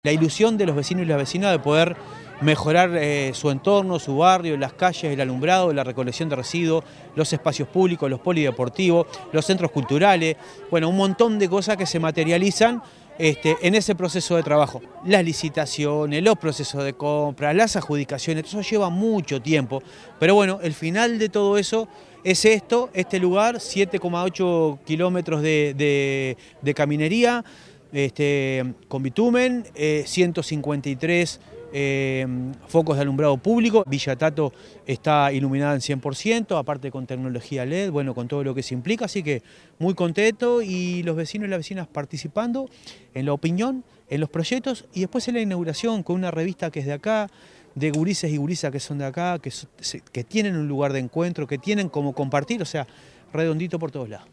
La ilusión de los vecinos y las vecinas de poder mejorar su entorno, su barrio, las calles, el alumbrado, la recolección de residuos, los espacios públicos, los polideportivos, los centros culturales, bueno, un montón de cosas que se materializan en ese proceso de trabajo. Las licitaciones, los procesos de compra, las adjudicaciones, eso lleva mucho tiempo, pero bueno, el final de todo eso es este lugar, 7,8 kilómetros de caminería, con bitumen, 153 focos de alumbrado público. Villa Tato está iluminada en 100%, aparte con tecnología LED, bueno, con todo lo que se implica, así que muy contento y los vecinos y las vecinas participando en la opinión, en los proyectos y después en la inauguración con una revista que es de acá, de gurises y gurisas que son de acá, que tienen un lugar de encuentro, que tienen como compartir, o sea, redondito por todos lados.